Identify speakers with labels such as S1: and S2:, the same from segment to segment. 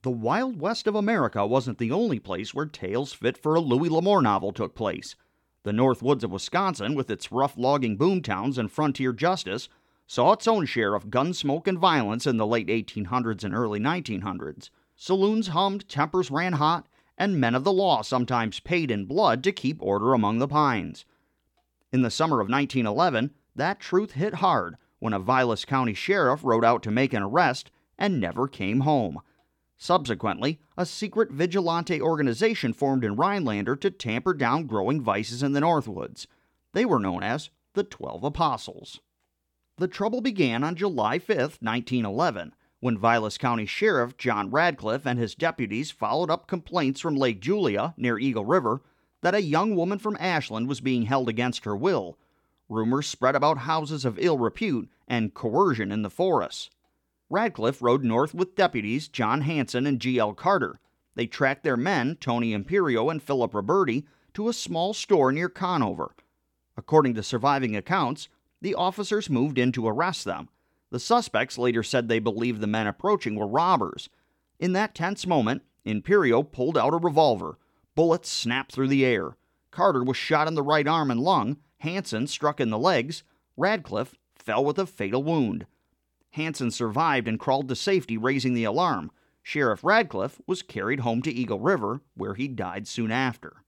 S1: The Wild West of America wasn't the only place where tales fit for a Louis L'Amour novel took place. The North Woods of Wisconsin, with its rough logging boomtowns and frontier justice, saw its own share of gun smoke and violence in the late 1800s and early 1900s. Saloons hummed, tempers ran hot, and men of the law sometimes paid in blood to keep order among the pines. In the summer of 1911, that truth hit hard when a Vilas County sheriff rode out to make an arrest and never came home. Subsequently, a secret vigilante organization formed in Rhinelander to tamper down growing vices in the Northwoods. They were known as the 12 Apostles. The trouble began on July 5, 1911, when Vilas County Sheriff John Radcliffe and his deputies followed up complaints from Lake Julia, near Eagle River, that a young woman from Ashland was being held against her will. Rumors spread about houses of ill repute and coercion in the forests. Radcliffe rode north with deputies John Hanson and G.L. Carter. They tracked their men, Tony Imperio and Philip Roberti, to a small store near Conover. According to surviving accounts, the officers moved in to arrest them. The suspects later said they believed the men approaching were robbers. In that tense moment, Imperio pulled out a revolver. Bullets snapped through the air. Carter was shot in the right arm and lung. Hanson struck in the legs. Radcliffe fell with a fatal wound. Hanson survived and crawled to safety, raising the alarm. Sheriff Radcliffe was carried home to Eagle River, where he died soon after.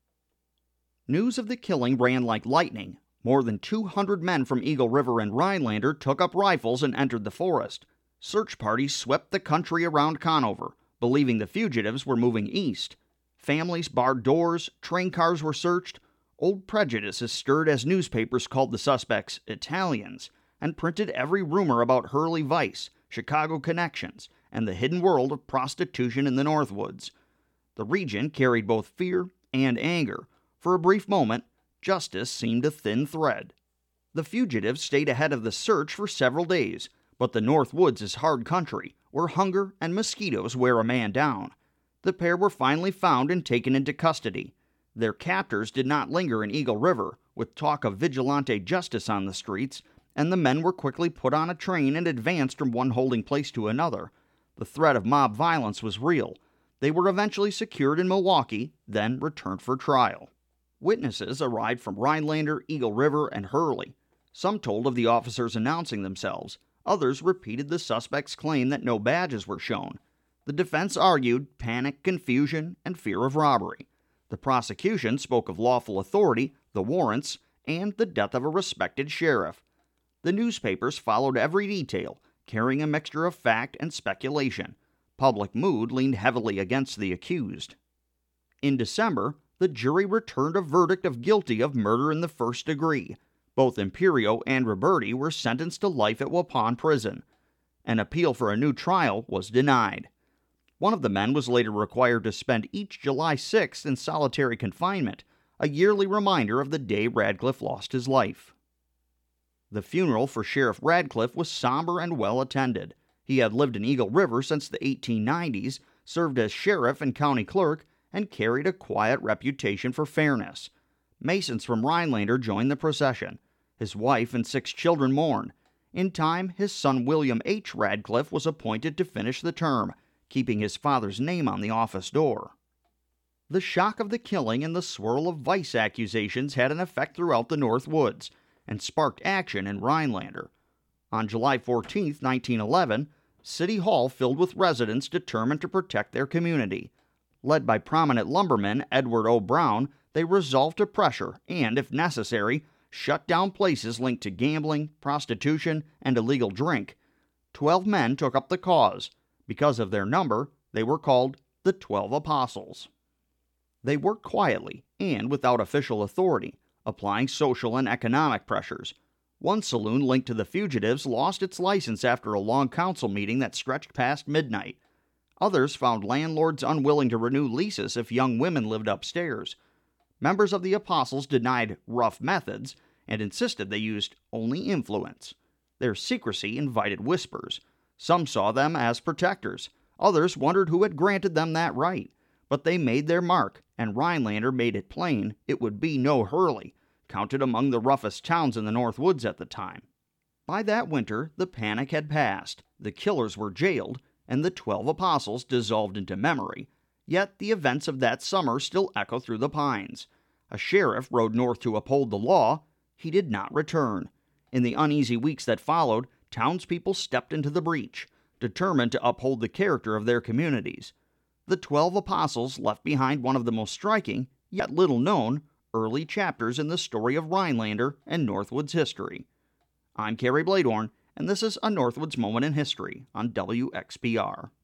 S1: News of the killing ran like lightning. More than 200 men from Eagle River and Rhinelander took up rifles and entered the forest. Search parties swept the country around Conover, believing the fugitives were moving east. Families barred doors, train cars were searched. Old prejudices stirred as newspapers called the suspects Italians and printed every rumor about Hurley Vice, Chicago connections, and the hidden world of prostitution in the Northwoods. The region carried both fear and anger. For a brief moment, justice seemed a thin thread. The fugitives stayed ahead of the search for several days, but the Northwoods is hard country, where hunger and mosquitoes wear a man down. The pair were finally found and taken into custody. Their captors did not linger in Eagle River, with talk of vigilante justice on the streets, and the men were quickly put on a train and advanced from one holding place to another. The threat of mob violence was real. They were eventually secured in Milwaukee, then returned for trial. Witnesses arrived from Rhinelander, Eagle River, and Hurley. Some told of the officers announcing themselves. Others repeated the suspects' claim that no badges were shown. The defense argued panic, confusion, and fear of robbery. The prosecution spoke of lawful authority, the warrants, and the death of a respected sheriff. The newspapers followed every detail, carrying a mixture of fact and speculation. Public mood leaned heavily against the accused. In December, the jury returned a verdict of guilty of murder in the first degree. Both Imperio and Roberti were sentenced to life at Waupun Prison. An appeal for a new trial was denied. One of the men was later required to spend each July 6th in solitary confinement, a yearly reminder of the day Radcliffe lost his life. The funeral for Sheriff Radcliffe was somber and well attended. He had lived in Eagle River since the 1890s, served as sheriff and county clerk, and carried a quiet reputation for fairness. Masons from Rhinelander joined the procession. His wife and 6 children mourned. In time, his son William H. Radcliffe was appointed to finish the term, keeping his father's name on the office door. The shock of the killing and the swirl of vice accusations had an effect throughout the Northwoods, and sparked action in Rhinelander. On July 14, 1911, City Hall filled with residents determined to protect their community. Led by prominent lumberman Edward O. Brown, they resolved to pressure and, if necessary, shut down places linked to gambling, prostitution, and illegal drink. 12 men took up the cause. Because of their number, they were called the 12 Apostles. They worked quietly and without official authority, applying social and economic pressures. One saloon linked to the fugitives lost its license after a long council meeting that stretched past midnight. Others found landlords unwilling to renew leases if young women lived upstairs. Members of the Apostles denied rough methods and insisted they used only influence. Their secrecy invited whispers. Some saw them as protectors. Others wondered who had granted them that right. But they made their mark, and Rhinelander made it plain it would be no Hurley, counted among the roughest towns in the Northwoods at the time. By that winter, the panic had passed, the killers were jailed, and the 12 apostles dissolved into memory, yet the events of that summer still echo through the pines. A sheriff rode north to uphold the law. He did not return. In the uneasy weeks that followed, townspeople stepped into the breach, determined to uphold the character of their communities. The 12 apostles left behind one of the most striking, yet little known, early chapters in the story of Rhinelander and Northwoods history. I'm Kerry Bladehorn, and this is A Northwoods Moment in History on WXPR.